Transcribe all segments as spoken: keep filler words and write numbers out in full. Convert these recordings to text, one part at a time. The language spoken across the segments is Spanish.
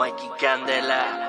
Mikey Candela.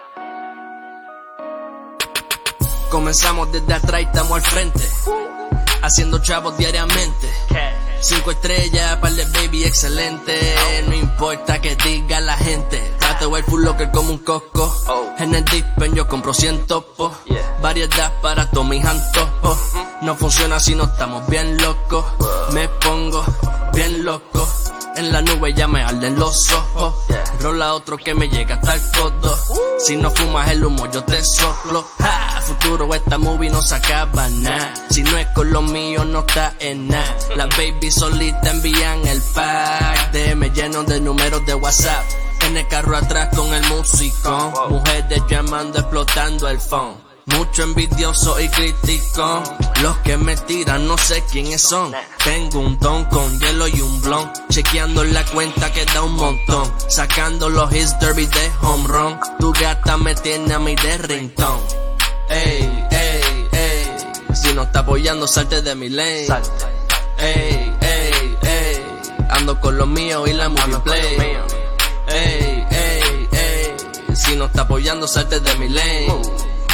Comenzamos desde atrás y estamos al frente, haciendo chavos diariamente. Cinco estrellas, par de baby, excelente. No importa que diga la gente. Trato el full locker como un coco. En el dispen yo compro cien topos. Variedad para todos mis antojos. No funciona si no estamos bien locos. Me pongo bien loco. En la nube ya me arden los ojos. Rola otro que me llega hasta el codo. Si no fumas el humo yo te soplo. Ja, futuro esta movie no se acaba nada. Si no es con lo mío no está en nada. Las baby solitas envían el pack. D M lleno de números de WhatsApp. En el carro atrás con el musicón. Mujeres llamando explotando el phone. Mucho envidioso y crítico. Los que me tiran no sé quiénes son. Tengo un don con hielo y un blon. Chequeando la cuenta que da un montón. Sacando los hits derby de home run. Tu gata me tiene a mí de ringtone. Ey, ey, ey. Si no está apoyando salte de mi lane. Ey, ey, ey. Ando con lo mío y la movie play. Ey, ey, ey. Si no está apoyando salte de mi lane.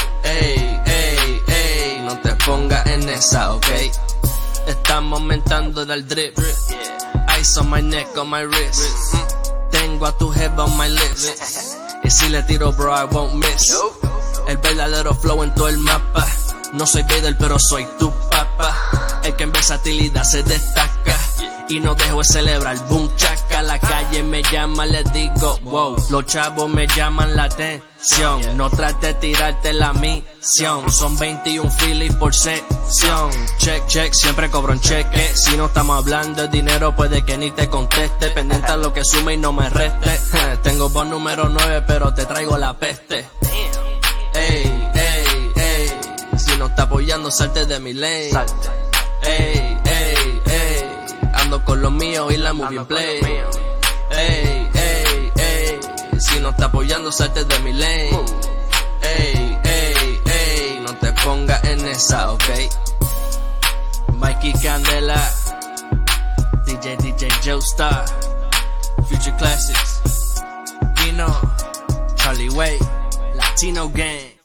Ey, ey, ey, no te pongas en esa, ok. Estamos aumentando del drip. Ice on my neck, on my wrist. Tengo a tu head on my list. Y si le tiro, bro, I won't miss. El verdadero flow en todo el mapa. No soy Vader, pero soy tu papá. El que en versatilidad se destaca. Y no dejo de celebrar, boom, chaca. La calle me llama, les digo, wow. Los chavos me llaman la atención. No trate de tirarte la misión. Son veintiún filis por sesión. Check, check, siempre cobro un cheque. Si no estamos hablando de dinero, puede que ni te conteste. Pendiente a lo que sume y no me reste. Tengo voz número nueve, pero te traigo la peste. Ey, ey, ey. Si no está apoyando, salte de mi lane. Ey, ey, ey. Ando con lo mío y la movie play. Ey, ey, ey. Si no está apoyando, salte de mi lane. Ey, ey, ey. No te pongas en esa, ok. Mikey Candela, D J D J Joestar, Future Classics, Kino, Charlie Way, Latino Gang.